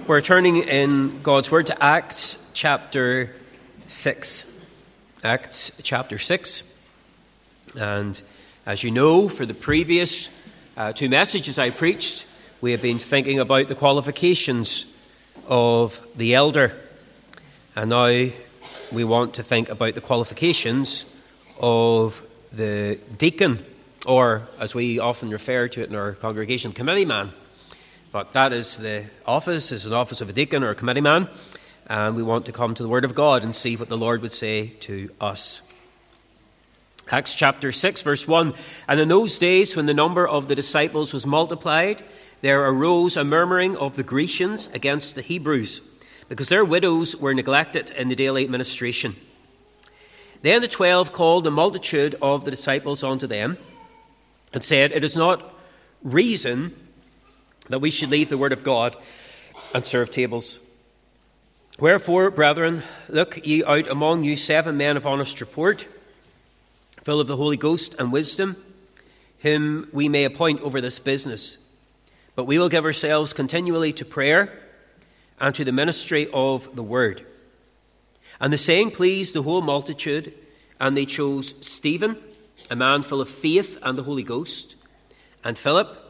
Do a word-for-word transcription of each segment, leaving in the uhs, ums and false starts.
We're turning in God's Word to Acts chapter six. Acts chapter six. And as you know, for the previous uh, two messages I preached, we have been thinking about the qualifications of the elder. And now we want to think about the qualifications of the deacon, or as we often refer to it in our congregation, committee man. But that is the office, is an office of a deacon or a committee man. And we want to come to the Word of God and see what the Lord would say to us. Acts chapter six, verse one. And in those days, when the number of the disciples was multiplied, there arose a murmuring of the Grecians against the Hebrews, because their widows were neglected in the daily administration. Then the twelve called the multitude of the disciples unto them, and said, It is not reason that we should leave the word of God and serve tables. Wherefore, brethren, look ye out among you seven men of honest report, full of the Holy Ghost and wisdom, whom we may appoint over this business. But we will give ourselves continually to prayer and to the ministry of the word. And the saying pleased the whole multitude, and they chose Stephen, a man full of faith and the Holy Ghost, and Philip,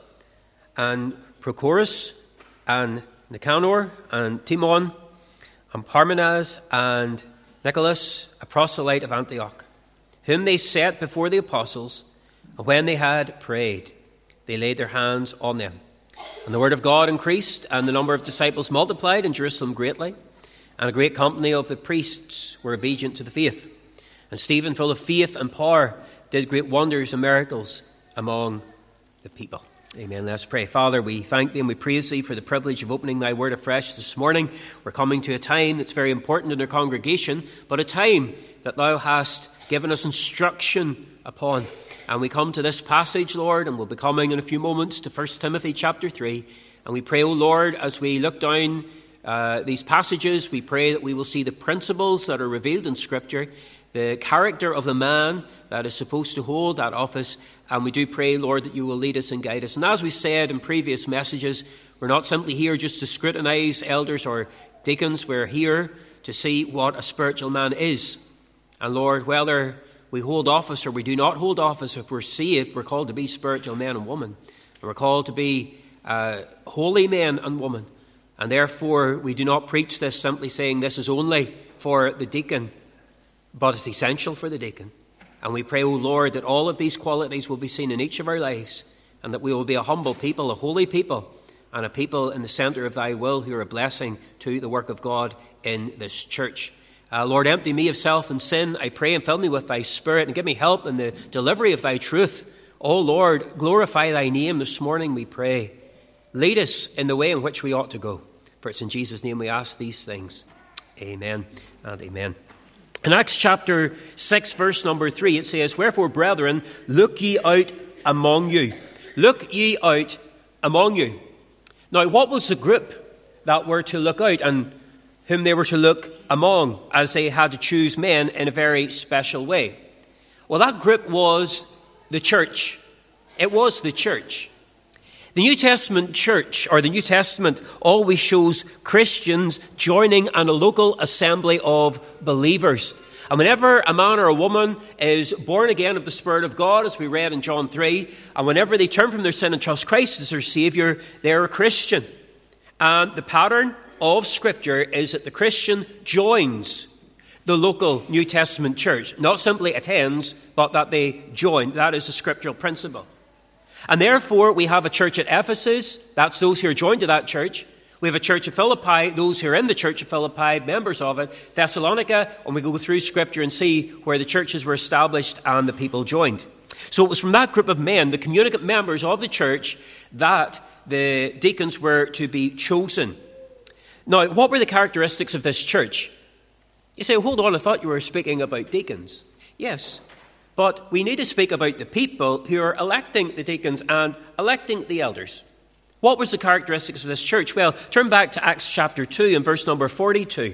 and Prochorus, and Nicanor, and Timon, and Parmenas, and Nicholas, a proselyte of Antioch, whom they set before the apostles, and when they had prayed, they laid their hands on them. And the word of God increased, and the number of disciples multiplied in Jerusalem greatly, and a great company of the priests were obedient to the faith. And Stephen, full of faith and power, did great wonders and miracles among the people. Amen. Let's pray. Father, we thank thee and we praise thee for the privilege of opening thy word afresh this morning. We're coming to a time that's very important in our congregation, but a time that thou hast given us instruction upon. And we come to this passage, Lord, and we'll be coming in a few moments to First Timothy chapter three. And we pray, O Lord, as we look down uh, these passages, we pray that we will see the principles that are revealed in Scripture, the character of the man that is supposed to hold that office. And we do pray, Lord, that you will lead us and guide us. And as we said in previous messages, we're not simply here just to scrutinize elders or deacons. We're here to see what a spiritual man is. And Lord, whether we hold office or we do not hold office, if we're saved, we're called to be spiritual men and women. And we're called to be uh, holy men and women. And therefore, we do not preach this simply saying this is only for the deacon, but it's essential for the deacon. And we pray, O Lord, that all of these qualities will be seen in each of our lives, and that we will be a humble people, a holy people, and a people in the centre of thy will who are a blessing to the work of God in this church. Uh, Lord, empty me of self and sin, I pray, and fill me with thy Spirit, and give me help in the delivery of thy truth. O Lord, glorify thy name this morning, we pray. Lead us in the way in which we ought to go. For it's in Jesus' name we ask these things. Amen and amen. In Acts chapter six, verse number three, it says, Wherefore, brethren, look ye out among you. Look ye out among you. Now, what was the group that were to look out and whom they were to look among, as they had to choose men in a very special way? Well, that group was the church. It was the church. The New Testament church, or the New Testament, always shows Christians joining in a local assembly of believers. And whenever a man or a woman is born again of the Spirit of God, as we read in John three, and whenever they turn from their sin and trust Christ as their Saviour, they're a Christian. And the pattern of Scripture is that the Christian joins the local New Testament church. Not simply attends, but that they join. That is a scriptural principle. And therefore, we have a church at Ephesus. That's those who are joined to that church. We have a church at Philippi, those who are in the church of Philippi, members of it. Thessalonica, and we go through Scripture and see where the churches were established and the people joined. So it was from that group of men, the communicant members of the church, that the deacons were to be chosen. Now, what were the characteristics of this church? You say, hold on, I thought you were speaking about deacons. Yes, but we need to speak about the people who are electing the deacons and electing the elders. What was the characteristics of this church? Well, turn back to Acts chapter two and verse number forty-two.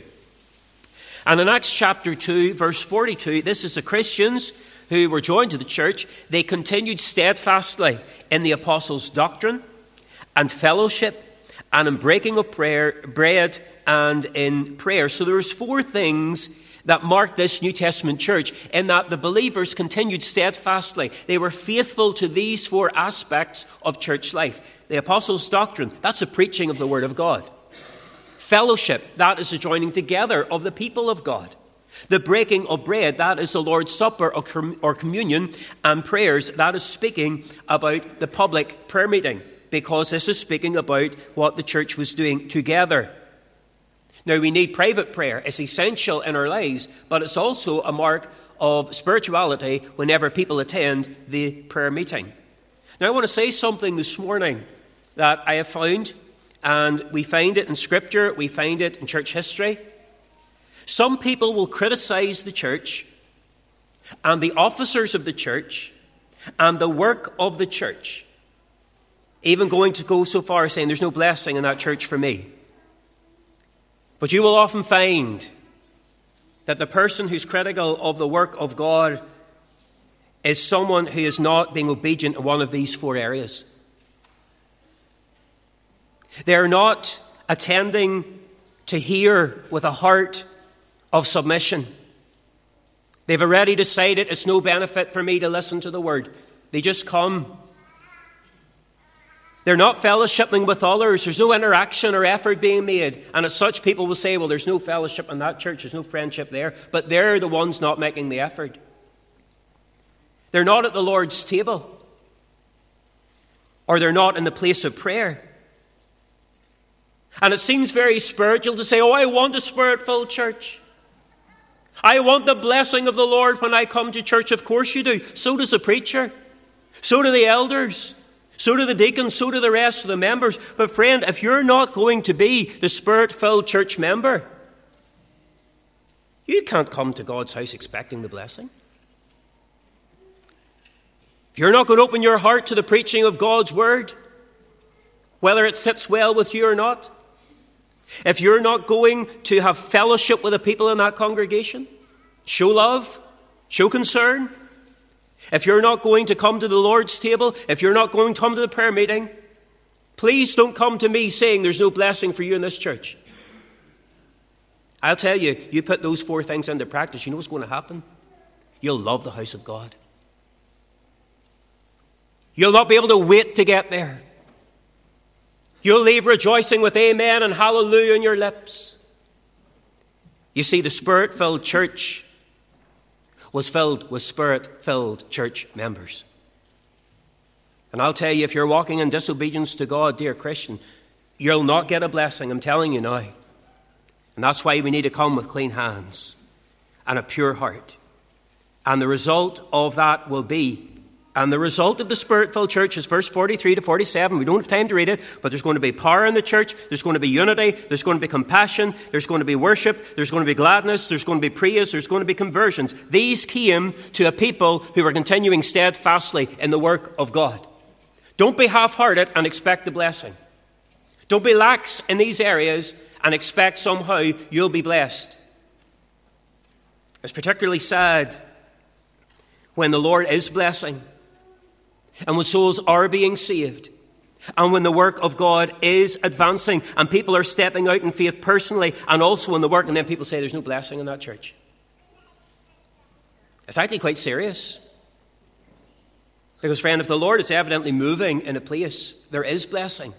And in Acts chapter two, verse forty-two, this is the Christians who were joined to the church. They continued steadfastly in the apostles' doctrine and fellowship and in breaking of prayer, bread and in prayer. So there's four things that marked this New Testament church, in that the believers continued steadfastly. They were faithful to these four aspects of church life. The apostles' doctrine, that's the preaching of the Word of God. Fellowship, that is the joining together of the people of God. The breaking of bread, that is the Lord's Supper or, com- or communion. And prayers, that is speaking about the public prayer meeting, because this is speaking about what the church was doing together. Now, we need private prayer. It's essential in our lives, but it's also a mark of spirituality whenever people attend the prayer meeting. Now, I want to say something this morning that I have found, and we find it in Scripture, we find it in church history. Some people will criticize the church and the officers of the church and the work of the church, even going to go so far as saying there's no blessing in that church for me. But you will often find that the person who's critical of the work of God is someone who is not being obedient in one of these four areas. They're not attending to hear with a heart of submission. They've already decided it's no benefit for me to listen to the word. They just come. They're not fellowshipping with others. There's no interaction or effort being made. And as such, people will say, well, there's no fellowship in that church. There's no friendship there. But they're the ones not making the effort. They're not at the Lord's table. Or they're not in the place of prayer. And it seems very spiritual to say, oh, I want a Spirit-filled church. I want the blessing of the Lord when I come to church. Of course you do. So does the preacher. So do the elders. So do the deacons, so do the rest of the members. But friend, if you're not going to be the Spirit-filled church member, you can't come to God's house expecting the blessing. If you're not going to open your heart to the preaching of God's word, whether it sits well with you or not, if you're not going to have fellowship with the people in that congregation, show love, show concern, if you're not going to come to the Lord's table, if you're not going to come to the prayer meeting, please don't come to me saying there's no blessing for you in this church. I'll tell you, you put those four things into practice, you know what's going to happen? You'll love the house of God. You'll not be able to wait to get there. You'll leave rejoicing with amen and hallelujah on your lips. You see, the Spirit-filled church was filled with Spirit-filled church members. And I'll tell you, if you're walking in disobedience to God, dear Christian, you'll not get a blessing, I'm telling you now. And that's why we need to come with clean hands and a pure heart. And the result of that will be, and the result of the Spirit-filled church is verse forty-three to forty-seven. We don't have time to read it, but there's going to be power in the church. There's going to be unity. There's going to be compassion. There's going to be worship. There's going to be gladness. There's going to be praise. There's going to be conversions. These came to a people who are continuing steadfastly in the work of God. Don't be half-hearted and expect the blessing. Don't be lax in these areas and expect somehow you'll be blessed. It's particularly sad when the Lord is blessing, and when souls are being saved, and when the work of God is advancing, and people are stepping out in faith personally, and also in the work, and then people say there's no blessing in that church. It's actually quite serious. Because, friend, if the Lord is evidently moving in a place, there is blessing.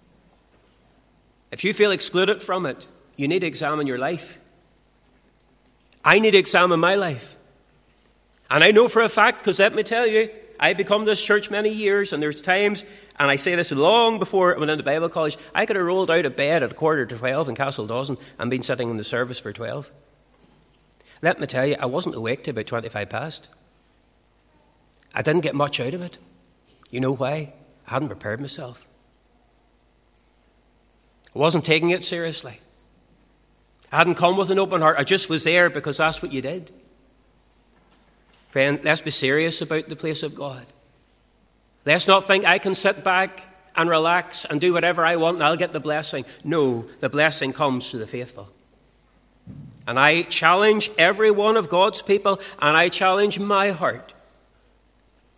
If you feel excluded from it, you need to examine your life. I need to examine my life. And I know for a fact, because let me tell you, I've become this church many years, and there's times, and I say this long before I went into Bible college, I could have rolled out of bed at a quarter to twelve in Castle Dawson and been sitting in the service for twelve. Let me tell you, I wasn't awake till about twenty-five past. I didn't get much out of it. You know why? I hadn't prepared myself. I wasn't taking it seriously. I hadn't come with an open heart. I just was there because that's what you did. Friend, let's be serious about the place of God. Let's not think I can sit back and relax and do whatever I want and I'll get the blessing. No, the blessing comes to the faithful. And I challenge every one of God's people, and I challenge my heart.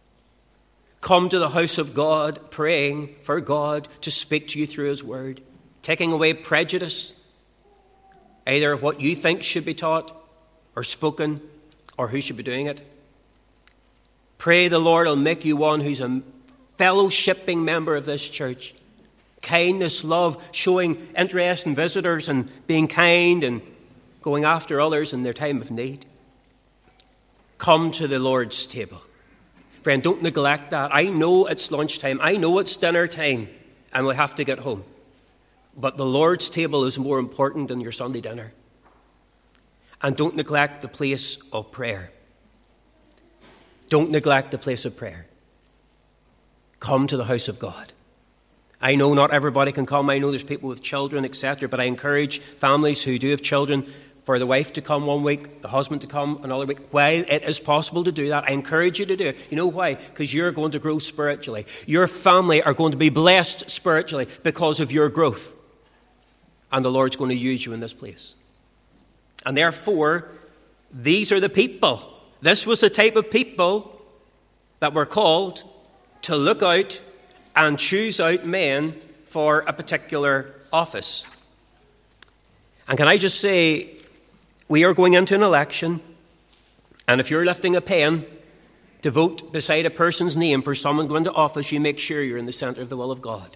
Come to the house of God praying for God to speak to you through his word. taking away prejudice, either what you think should be taught or spoken or who should be doing it. Pray the Lord will make you one who's a fellowshipping member of this church. Kindness, love, showing interest in visitors and being kind and going after others in their time of need. Come to the Lord's table. Friend, don't neglect that. I know it's lunchtime. I know it's dinner time and we'll have to get home. But the Lord's table is more important than your Sunday dinner. And don't neglect the place of prayer. Don't neglect the place of prayer. Come to the house of God. I know not everybody can come. I know there's people with children, et cetera. But I encourage families who do have children for the wife to come one week, the husband to come another week. While it is possible to do that, I encourage you to do it. You know why? Because you're going to grow spiritually. Your family are going to be blessed spiritually because of your growth. And the Lord's going to use you in this place. And therefore, these are the people. This was the type of people that were called to look out and choose out men for a particular office. And can I just say, we are going into an election, and if you're lifting a pen to vote beside a person's name for someone going to office, you make sure you're in the centre of the will of God.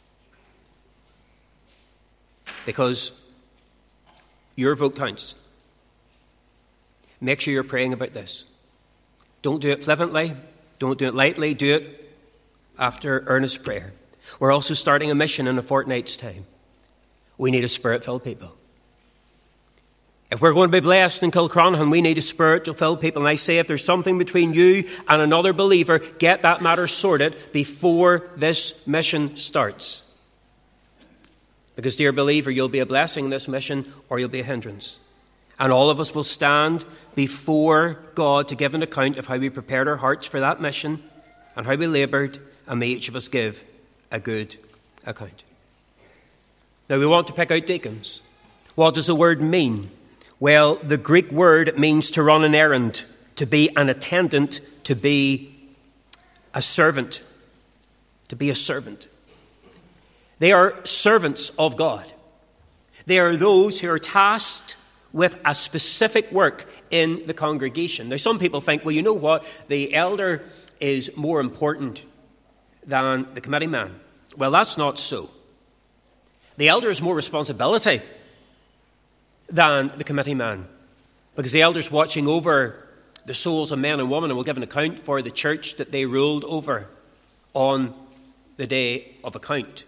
Because your vote counts. Make sure you're praying about this. Don't do it flippantly. Don't do it lightly. Do it after earnest prayer. We're also starting a mission in a fortnight's time. We need a spirit-filled people. If we're going to be blessed in Kilcronahan, we need a spirit-filled people. And I say, if there's something between you and another believer, get that matter sorted before this mission starts. Because, dear believer, you'll be a blessing in this mission or you'll be a hindrance. And all of us will stand before God to give an account of how we prepared our hearts for that mission and how we laboured, and may each of us give a good account. Now, we want to pick out deacons. What does the word mean? Well, the Greek word means to run an errand, to be an attendant, to be a servant. To be a servant. They are servants of God. They are those who are tasked with a specific work in the congregation. Now, some people think, well, you know what? The elder is more important than the committee man. Well, that's not so. The elder has more responsibility than the committee man, because the elder's watching over the souls of men and women and will give an account for the church that they ruled over on the day of account.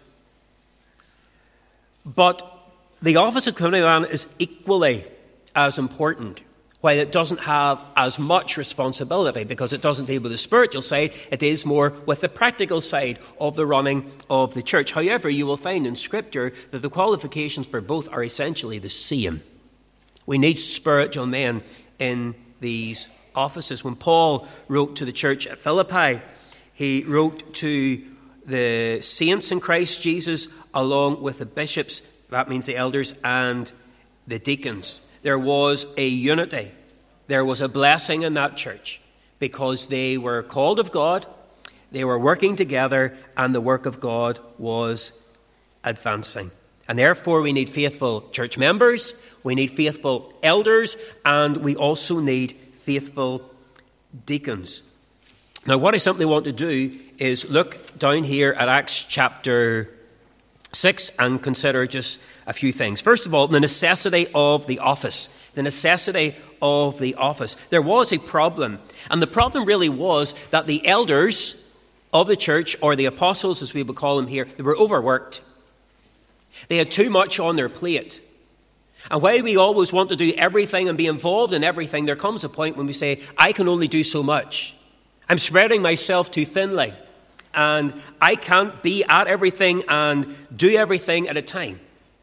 But the office of committee man is equally as important, while it doesn't have as much responsibility because it doesn't deal with the spiritual side. It deals more with the practical side of the running of the church. However, you will find in Scripture that the qualifications for both are essentially the same. We need spiritual men in these offices. When Paul wrote to the church at Philippi, he wrote to the saints in Christ Jesus along with the bishops, that means the elders, and the deacons. There was a unity. There was a blessing in that church because they were called of God, they were working together, and the work of God was advancing. And therefore we need faithful church members, we need faithful elders, and we also need faithful deacons. Now, what I simply want to do is look down here at Acts chapter six and consider just a few things. First of all, the necessity of the office. The necessity of the office. There was a problem, and the problem really was that the elders of the church, or the apostles as we would call them here, they were overworked. They had too much on their plate. And while we always want to do everything and be involved in everything, there comes a point when we say, I can only do so much. I'm spreading myself too thinly, and I can't be at everything and do everything at a time.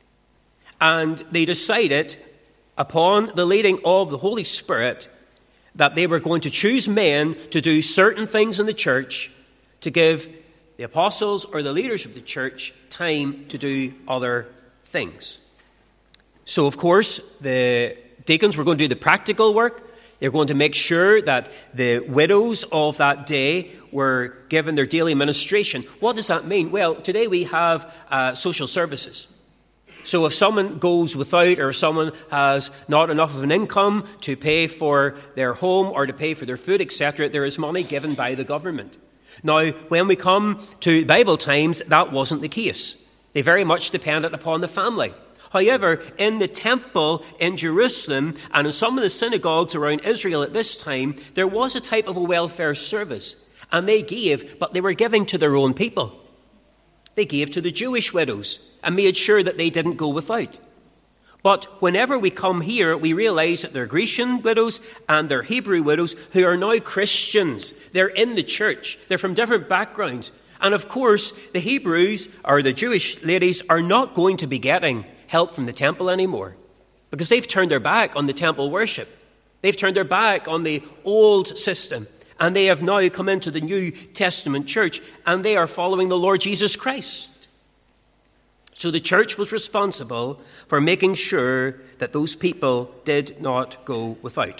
And they decided, upon the leading of the Holy Spirit, that they were going to choose men to do certain things in the church to give the apostles or the leaders of the church time to do other things. So, of course, the deacons were going to do the practical work. They're going to make sure that the widows of that day were given their daily ministration. What does that mean? Well, today we have uh, social services. So if someone goes without, or if someone has not enough of an income to pay for their home or to pay for their food, et cetera, there is money given by the government. Now, when we come to Bible times, that wasn't the case. They very much depended upon the family. However, in the temple in Jerusalem and in some of the synagogues around Israel at this time, there was a type of a welfare service. And they gave, but they were giving to their own people. They gave to the Jewish widows and made sure that they didn't go without. But whenever we come here, we realize that they're Grecian widows and they're Hebrew widows who are now Christians. They're in the church. They're from different backgrounds. And of course, the Hebrews, or the Jewish ladies, are not going to be getting help from the temple anymore, because they've turned their back on the temple worship. They've turned their back on the old system. And they have now come into the New Testament church, and they are following the Lord Jesus Christ. So the church was responsible for making sure that those people did not go without.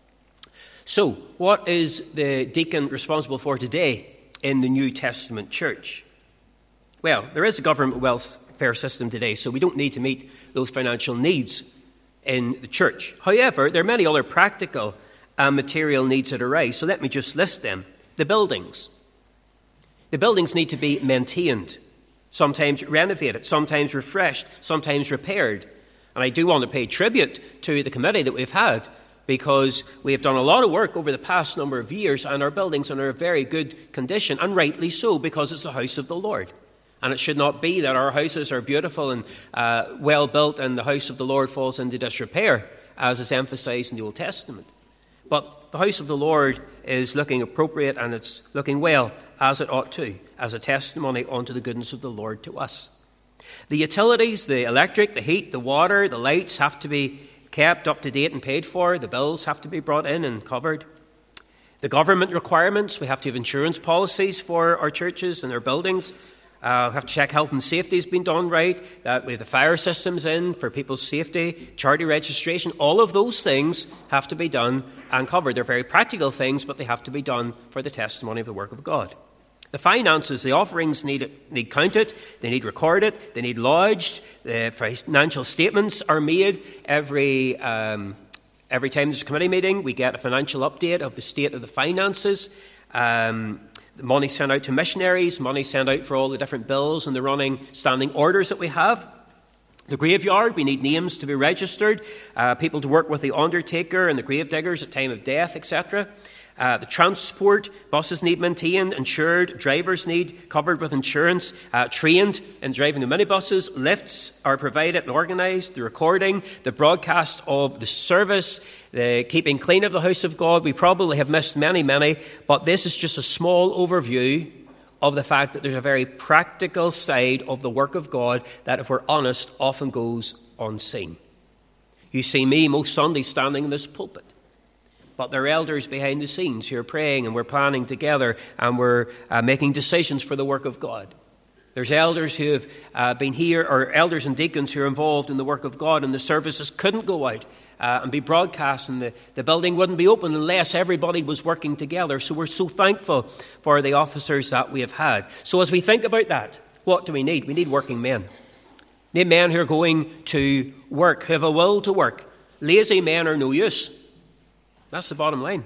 So what is the deacon responsible for today in the New Testament church? Well, there is a government welfare system today, so we don't need to meet those financial needs in the church. However, there are many other practical and material needs that arise. So let me just list them. The buildings. The buildings need to be maintained, sometimes renovated, sometimes refreshed, sometimes repaired. And I do want to pay tribute to the committee that we've had, because we have done a lot of work over the past number of years, and our buildings are in a very good condition, and rightly so, because it's the house of the Lord. And it should not be that our houses are beautiful and uh, well built and the house of the Lord falls into disrepair, as is emphasized in the Old Testament. But the house of the Lord is looking appropriate, and it's looking well, as it ought to, as a testimony unto the goodness of the Lord to us. The utilities, the electric, the heat, the water, the lights have to be kept up to date and paid for. The bills have to be brought in and covered. The government requirements, we have to have insurance policies for our churches and our buildings. Uh, we have to check health and safety has been done right, that we have the fire systems in for people's safety, charity registration. All of those things have to be done and covered. They're very practical things, but they have to be done for the testimony of the work of God. The finances, the offerings need, need counted, they need recorded, they need lodged. The financial statements are made every, um, every time there's a committee meeting. We get a financial update of the state of the finances. Um, The money sent out to missionaries, money sent out for all the different bills and the running standing orders that we have. The graveyard, we need names to be registered, uh, people to work with the undertaker and the grave diggers at time of death, et cetera. Uh, the transport, buses need maintained, insured, drivers need covered with insurance, uh, trained in driving the minibuses, lifts are provided and organised, the recording, the broadcast of the service, the keeping clean of the house of God. We probably have missed many, many, but this is just a small overview of the fact that there's a very practical side of the work of God that, if we're honest, often goes unseen. You see me most Sundays standing in this pulpit, but there are elders behind the scenes who are praying, and we're planning together, and we're uh, making decisions for the work of God. There's elders who have uh, been here, or elders and deacons who are involved in the work of God, and the services couldn't go out uh, and be broadcast, and the, the building wouldn't be open unless everybody was working together. So we're so thankful for the officers that we have had. So as we think about that, what do we need? We need working men. We need men who are going to work, who have a will to work. Lazy men are no use. That's the bottom line.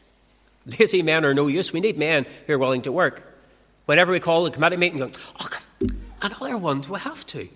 Lazy men are no use. We need men who are willing to work. Whenever we call a committee meeting, going, oh, another one, we have to.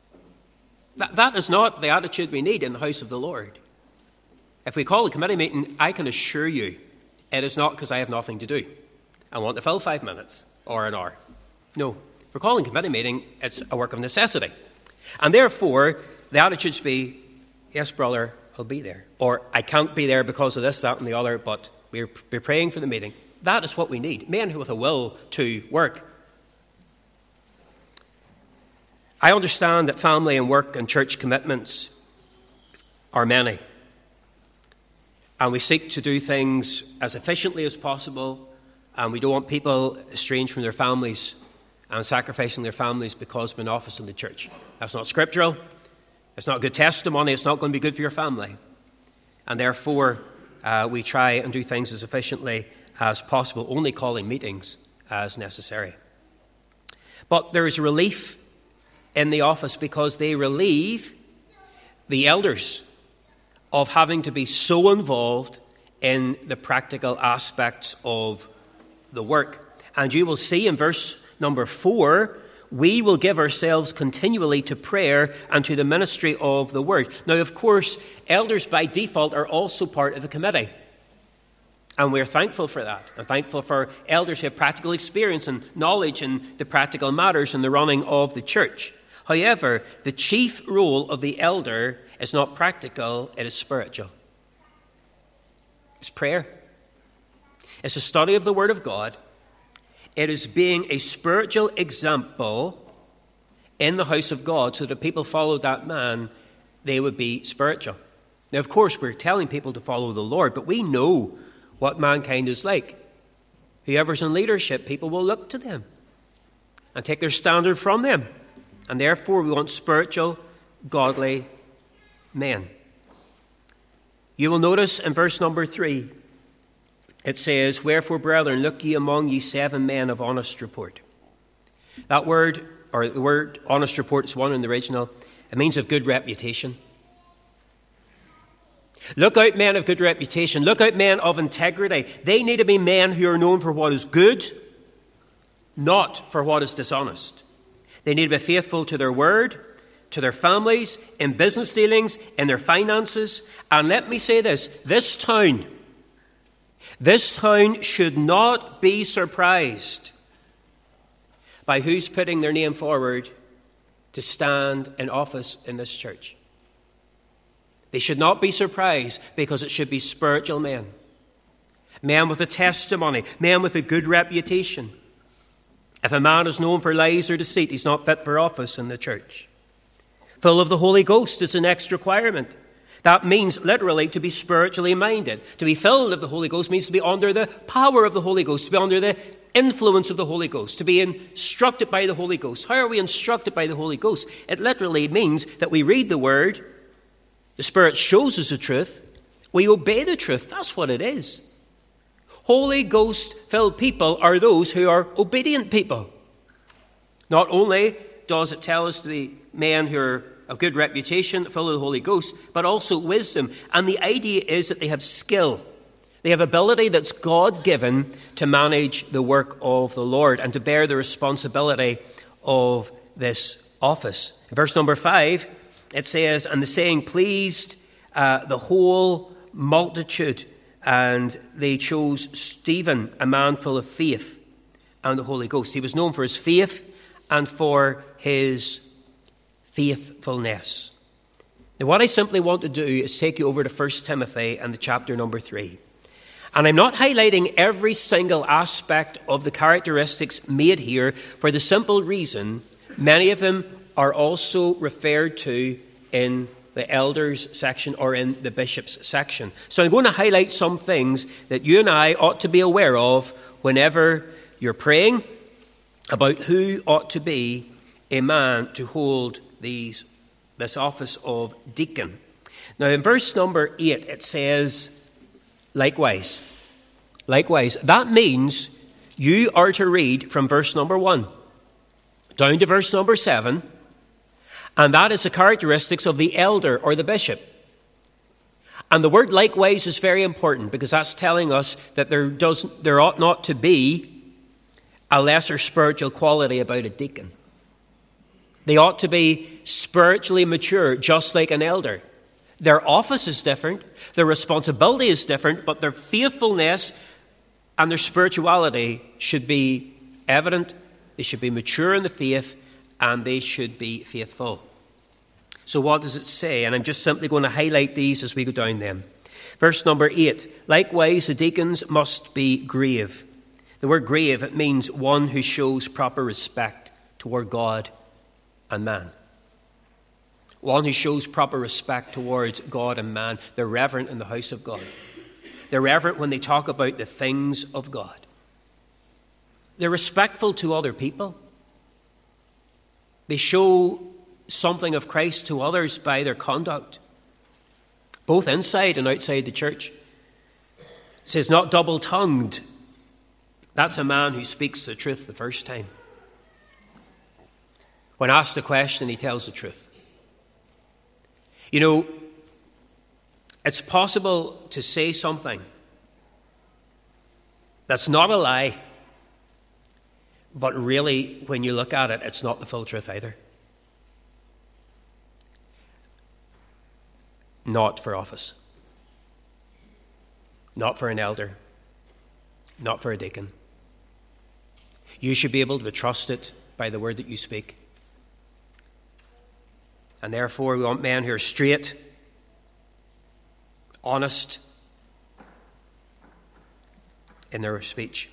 That, that is not the attitude we need in the house of the Lord. If we call a committee meeting, I can assure you it is not because I have nothing to do. I want to fill five minutes or an hour. No. If we're calling a committee meeting, it's a work of necessity. And therefore, the attitude should be, yes, brother, I'll be there. Or I can't be there because of this, that, and the other, but we're, we're praying for the meeting. That is what we need. Men who with a will to work. I understand that family and work and church commitments are many. And we seek to do things as efficiently as possible. And we don't want people estranged from their families and sacrificing their families because of an office in the church. That's not scriptural. It's not good testimony. It's not going to be good for your family. And therefore, uh, we try and do things as efficiently as possible, only calling meetings as necessary. But there is relief in the office because they relieve the elders of having to be so involved in the practical aspects of the work. And you will see in verse number four, we will give ourselves continually to prayer and to the ministry of the word. Now, of course, elders by default are also part of the committee. And we're thankful for that. I'm thankful for elders who have practical experience and knowledge in the practical matters in the running of the church. However, the chief role of the elder is not practical, it is spiritual. It's prayer. It's a study of the Word of God. It is being a spiritual example in the house of God so that people follow that man, they would be spiritual. Now, of course, we're telling people to follow the Lord, but we know what mankind is like. Whoever's in leadership, people will look to them and take their standard from them. And therefore, we want spiritual, godly men. You will notice in verse number three, it says, wherefore, brethren, look ye among ye seven men of honest report. That word, or the word honest report is one in the original. It means of good reputation. Look out, men of good reputation. Look out, men of integrity. They need to be men who are known for what is good, not for what is dishonest. They need to be faithful to their word, to their families, in business dealings, in their finances. And let me say this, this town, this town should not be surprised by who's putting their name forward to stand in office in this church. They should not be surprised because it should be spiritual men. Men with a testimony, men with a good reputation. If a man is known for lies or deceit, he's not fit for office in the church. Full of the Holy Ghost is the next requirement. That means literally to be spiritually minded. To be filled of the Holy Ghost means to be under the power of the Holy Ghost, to be under the influence of the Holy Ghost, to be instructed by the Holy Ghost. How are we instructed by the Holy Ghost? It literally means that we read the Word, the Spirit shows us the truth, we obey the truth. That's what it is. Holy Ghost-filled people are those who are obedient people. Not only does it tell us to be men who are of good reputation, full of the Holy Ghost, but also wisdom. And the idea is that they have skill. They have ability that's God-given to manage the work of the Lord and to bear the responsibility of this office. In verse number five, it says, and the saying pleased uh, the whole multitude, and they chose Stephen, a man full of faith and the Holy Ghost. He was known for his faith and for his faithfulness. Now, what I simply want to do is take you over to First Timothy and the chapter number three. And I'm not highlighting every single aspect of the characteristics made here for the simple reason many of them are also referred to in the elders section or in the bishops section. So I'm going to highlight some things that you and I ought to be aware of whenever you're praying about who ought to be a man to hold these this office of deacon. Now in verse number eight it says, likewise. Likewise. That means you are to read from verse number one down to verse number seven, and that is the characteristics of the elder or the bishop. And the word likewise is very important because that's telling us that there does there ought not to be a lesser spiritual quality about a deacon. They ought to be spiritually mature, just like an elder. Their office is different, their responsibility is different, but their faithfulness and their spirituality should be evident. They should be mature in the faith, and they should be faithful. So what does it say? And I'm just simply going to highlight these as we go down them. Verse number eight, likewise the deacons must be grave. The word grave, it means one who shows proper respect toward God and man. One who shows proper respect towards God and man. They're reverent in the house of God. They're reverent when they talk about the things of God. They're respectful to other people. They show something of Christ to others by their conduct, both inside and outside the church. It says not double-tongued. That's a man who speaks the truth the first time. When asked the question, he tells the truth. You know, it's possible to say something that's not a lie, but really, when you look at it, it's not the full truth either. Not for office. Not for an elder. Not for a deacon. You should be able to be trusted by the word that you speak. And therefore, we want men who are straight, honest in their speech.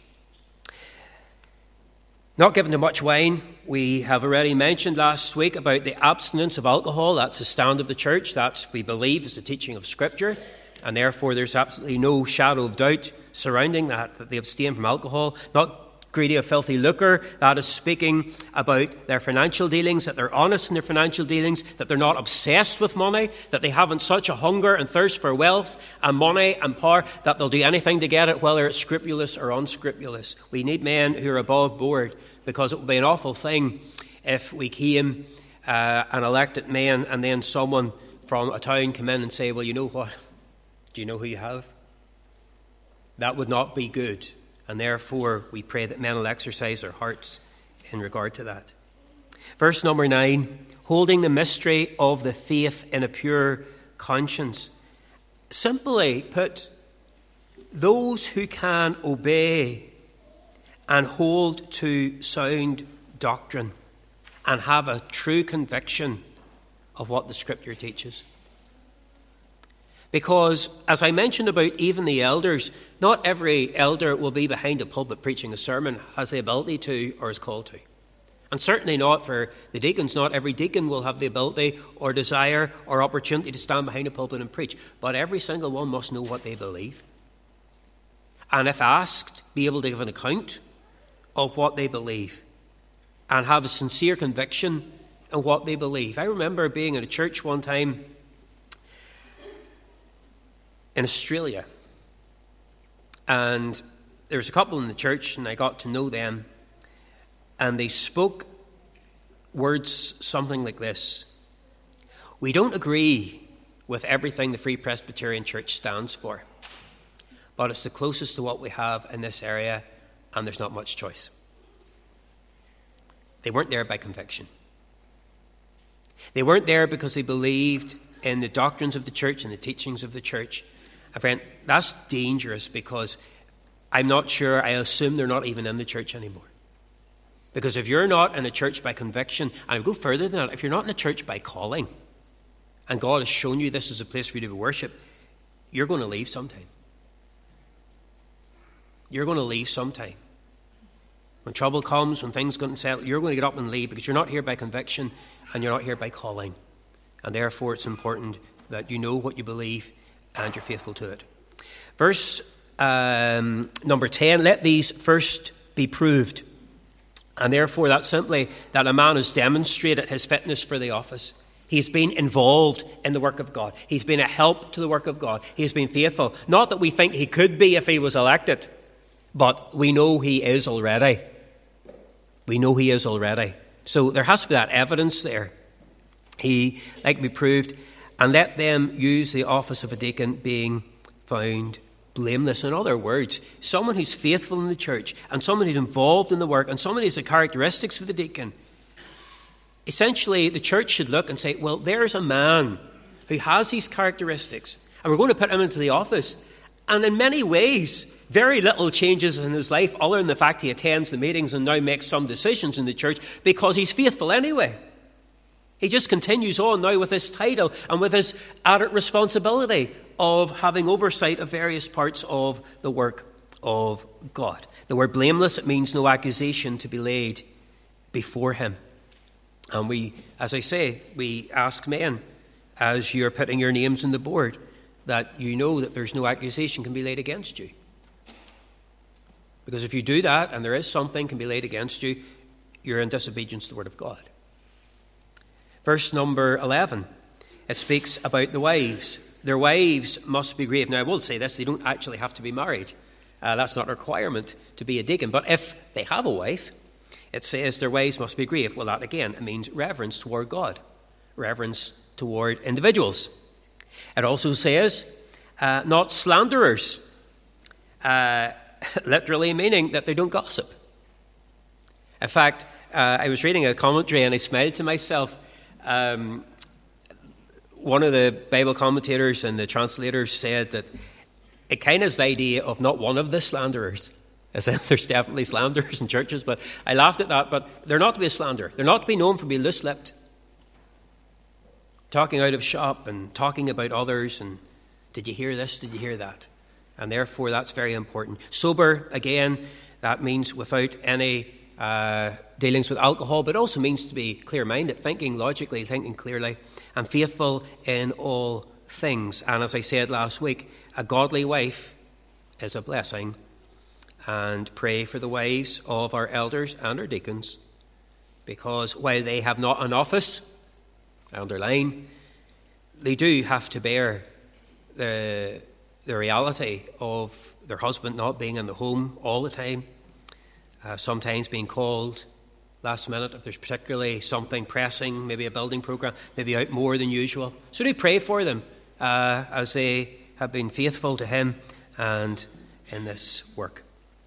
Not given to much wine. We have already mentioned last week about the abstinence of alcohol. That's the stand of the church. That, we believe, is the teaching of Scripture. And therefore, there's absolutely no shadow of doubt surrounding that, that they abstain from alcohol. Not greedy of filthy lucre. That is speaking about their financial dealings, that they're honest in their financial dealings, that they're not obsessed with money, that they haven't such a hunger and thirst for wealth and money and power that they'll do anything to get it, whether it's scrupulous or unscrupulous. We need men who are above board, because it would be an awful thing if we came uh, and elected men and then someone from a town come in and say, well, you know what? Do you know who you have? That would not be good. And therefore, we pray that men will exercise their hearts in regard to that. Verse number nine, holding the mystery of the faith in a pure conscience. Simply put, those who can obey and hold to sound doctrine and have a true conviction of what the Scripture teaches. Because, as I mentioned about even the elders, not every elder will be behind a pulpit preaching a sermon, has the ability to or is called to. And certainly not for the deacons. Not every deacon will have the ability or desire or opportunity to stand behind a pulpit and preach. But every single one must know what they believe. And if asked, be able to give an account of what they believe and have a sincere conviction in what they believe. I remember being in a church one time in Australia, and there was a couple in the church, and I got to know them, and they spoke words something like this: we don't agree with everything the Free Presbyterian Church stands for, but it's the closest to what we have in this area, and there's not much choice. They weren't there by conviction. They weren't there because they believed in the doctrines of the church and the teachings of the church. And friend, that's dangerous, because I'm not sure, I assume they're not even in the church anymore. Because if you're not in a church by conviction, and I'll go further than that, if you're not in a church by calling, and God has shown you this is a place for you to worship, you're going to leave sometime. You're going to leave sometime. When trouble comes, when things go unsettled, you're going to get up and leave, because you're not here by conviction and you're not here by calling. And therefore it's important that you know what you believe and you're faithful to it. Verse um, number ten, let these first be proved. And therefore that's simply that a man has demonstrated his fitness for the office. He's been involved in the work of God. He's been a help to the work of God. He's been faithful. Not that we think he could be if he was elected, but we know he is already. We know he is already. So there has to be that evidence there. He, like we proved, and let them use the office of a deacon, being found blameless. In other words, someone who's faithful in the church, and someone who's involved in the work, and someone who's the characteristics for the deacon. Essentially, the church should look and say, well, there's a man who has these characteristics, and we're going to put him into the office. And in many ways, very little changes in his life, other than the fact he attends the meetings and now makes some decisions in the church, because he's faithful anyway. He just continues on now with his title and with his added responsibility of having oversight of various parts of the work of God. The word blameless, it means no accusation to be laid before him. And we, as I say, we ask men, as you're putting your names on the board, that you know that there's no accusation can be laid against you. Because if you do that, and there is something can be laid against you, you're in disobedience to the word of God. Verse number eleven, it speaks about the wives. Their wives must be grave. Now, I will say this, they don't actually have to be married. Uh, that's not a requirement to be a deacon. But if they have a wife, It says their wives must be grave. Well, that again, it means reverence toward God, reverence toward individuals. It also says uh, not slanderers, uh, literally meaning that they don't gossip. In fact, uh, I was reading a commentary and I smiled to myself. Um, one of the Bible commentators and the translators said that it kind of is the idea of not one of the slanderers. As in, there's definitely slanderers in churches, but I laughed at that. But they're not to be a slanderer. They're not to be known for being loose-lipped, talking out of shop and talking about others. And did you hear this? Did you hear that? And therefore, that's very important. Sober, again, that means without any uh, dealings with alcohol, but it also means to be clear-minded, thinking logically, thinking clearly, and faithful in all things. And as I said last week, a godly wife is a blessing. And pray for the wives of our elders and our deacons, because while they have not an office, I underline, they do have to bear the, the reality of their husband not being in the home all the time, uh, sometimes being called last minute if there's particularly something pressing, maybe a building program, maybe out more than usual. So do pray for them uh, as they have been faithful to him and in this work.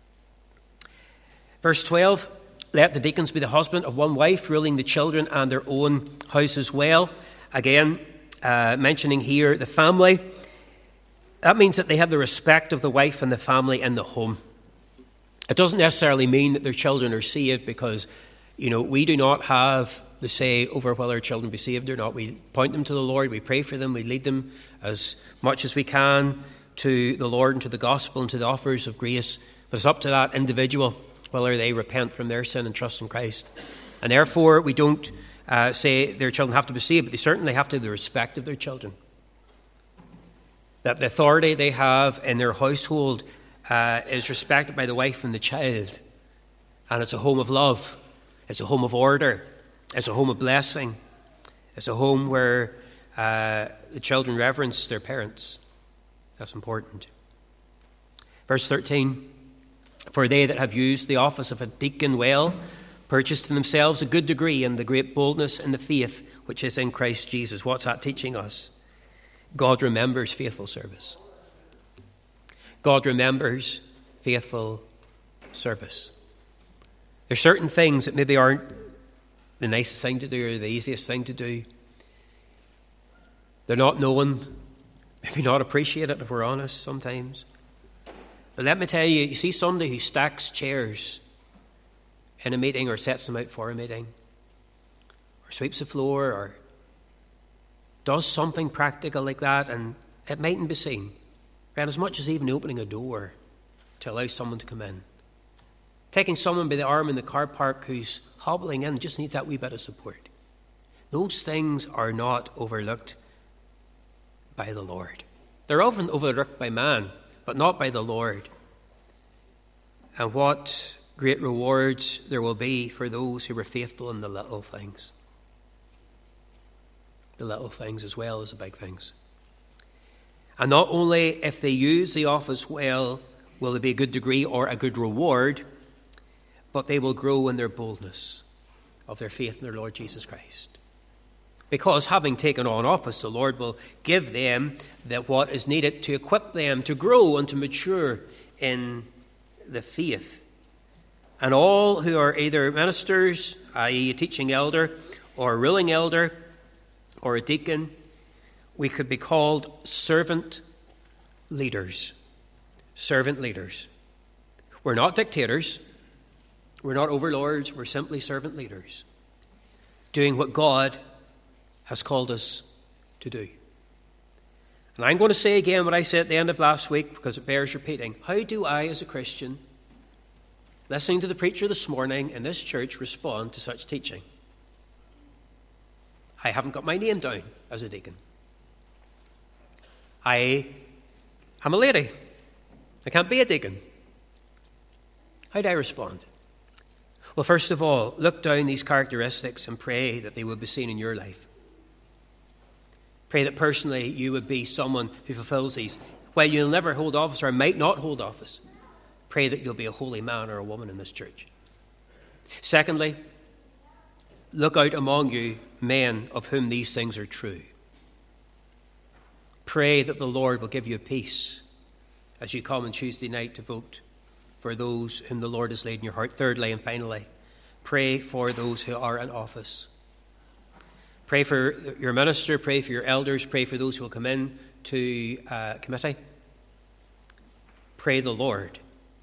Verse twelve, let the deacons be the husband of one wife, ruling the children and their own house as well. Again, uh, mentioning here the family. That means that they have the respect of the wife and the family in the home. It doesn't necessarily mean that their children are saved, because, you know, we do not have the say over whether our children be saved or not. We point them to the Lord, we pray for them, we lead them as much as we can to the Lord and to the gospel and to the offers of grace. But it's up to that individual whether they repent from their sin and trust in Christ. And therefore, we don't uh, say their children have to be saved, but they certainly have to have the respect of their children. That the authority they have in their household uh, is respected by the wife and the child. And it's a home of love. It's a home of order. It's a home of blessing. It's a home where uh, the children reverence their parents. That's important. Verse thirteen. For they that have used the office of a deacon well, purchased to themselves a good degree and the great boldness in the faith which is in Christ Jesus. What's that teaching us? God remembers faithful service. God remembers faithful service. There's certain things that maybe aren't the nicest thing to do or the easiest thing to do. They're not known, maybe not appreciated if we're honest sometimes. But let me tell you, you see somebody who stacks chairs in a meeting or sets them out for a meeting or sweeps the floor or does something practical like that, and it mightn't be seen. And as much as even opening a door to allow someone to come in. Taking someone by the arm in the car park who's hobbling in just needs that wee bit of support. Those things are not overlooked by the Lord. They're often overlooked by man, but not by the Lord. And what great rewards there will be for those who were faithful in the little things. The little things as well as the big things. And not only if they use the office well will there be a good degree or a good reward, but they will grow in their boldness of their faith in their Lord Jesus Christ. Because having taken on office, the Lord will give them that what is needed to equip them to grow and to mature in the faith. And all who are either ministers, that is a teaching elder, or a ruling elder, or a deacon, we could be called servant leaders. Servant leaders. We're not dictators. We're not overlords. We're simply servant leaders. Doing what God has called us to do. And I'm going to say again what I said at the end of last week, because it bears repeating. How do I, as a Christian, listening to the preacher this morning in this church, respond to such teaching? I haven't got my name down as a deacon. I am a lady. I can't be a deacon. How do I respond? Well, first of all, look down these characteristics and pray that they will be seen in your life. Pray that personally you would be someone who fulfills these. While you'll never hold office or might not hold office, pray that you'll be a holy man or a woman in this church. Secondly, look out among you men of whom these things are true. Pray that the Lord will give you peace as you come on Tuesday night to vote for those whom the Lord has laid in your heart. Thirdly and finally, pray for those who are in office. Pray for your minister, pray for your elders, pray for those who will come in to uh, committee. Pray the Lord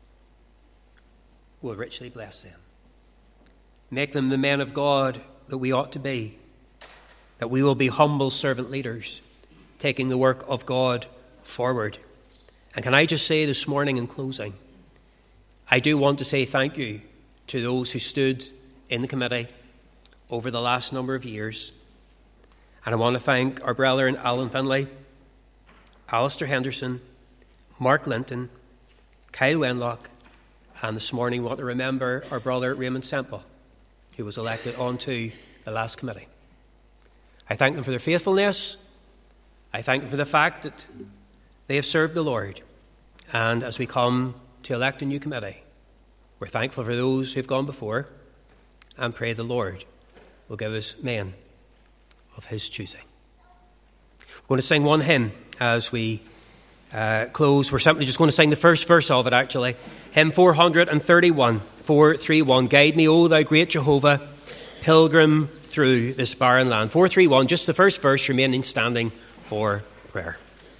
will richly bless them. Make them the men of God that we ought to be, that we will be humble servant leaders, taking the work of God forward. And can I just say this morning in closing, I do want to say thank you to those who stood in the committee over the last number of years. And I want to thank our brethren Alan Finlay, Alistair Henderson, Mark Linton, Kyle Wenlock, and this morning we want to remember our brother Raymond Semple, who was elected onto the last committee. I thank them for their faithfulness. I thank them for the fact that they have served the Lord. And as we come to elect a new committee, we're thankful for those who have gone before and pray the Lord will give us men of his choosing. We're going to sing one hymn as we uh, close. We're simply just going to sing the first verse of it, actually. Hymn four thirty-one, four thirty-one. Guide me, O thou great Jehovah, pilgrim through this barren land. four thirty-one, just the first verse, remaining standing for prayer.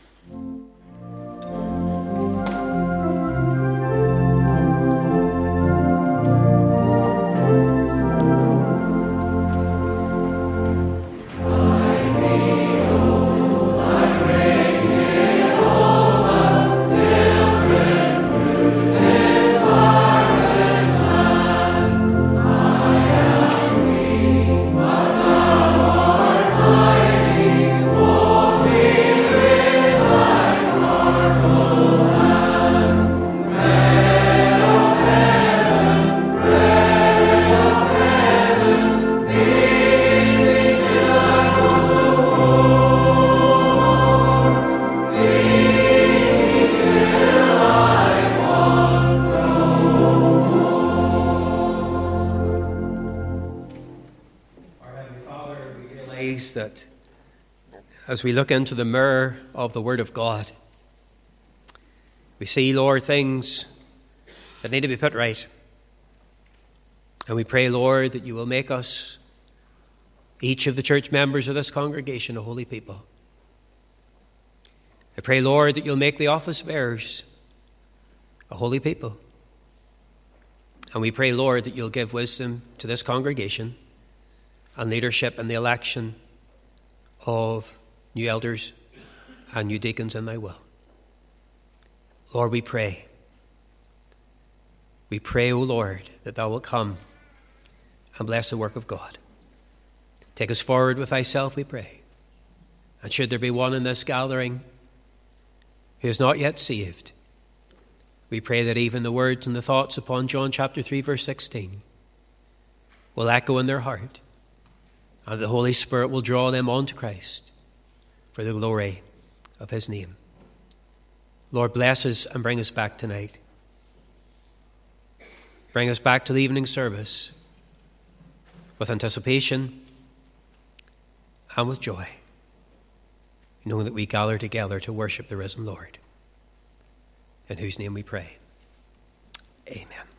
That as we look into the mirror of the Word of God, we see, Lord, things that need to be put right. And we pray, Lord, that you will make us, each of the church members of this congregation, a holy people. I pray, Lord, that you'll make the office bearers a holy people. And we pray, Lord, that you'll give wisdom to this congregation and leadership in the election of new elders and new deacons in thy will. Lord, we pray. We pray, O Lord, that thou wilt come and bless the work of God. Take us forward with thyself, we pray. And should there be one in this gathering who is not yet saved, we pray that even the words and the thoughts upon John chapter three, verse sixteen will echo in their heart, and the Holy Spirit will draw them on to Christ for the glory of his name. Lord, bless us and bring us back tonight. Bring us back to the evening service with anticipation and with joy, knowing that we gather together to worship the risen Lord, in whose name we pray. Amen.